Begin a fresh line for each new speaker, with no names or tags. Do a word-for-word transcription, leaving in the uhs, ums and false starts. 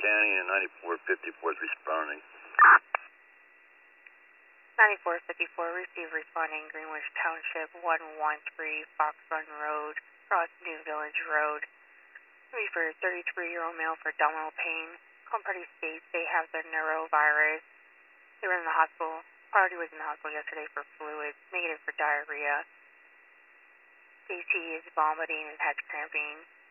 County and ninety-four fifty-four is responding.
ninety-four fifty-four, receive responding Greenwich Township, one one three Fox Run Road, across New Village Road. Maybe for a thirty-three-year-old male for abdominal pain. Home party states they have the neurovirus. They were in the hospital. Party was in the hospital yesterday for fluids, negative for diarrhea. Stacy is vomiting and head cramping.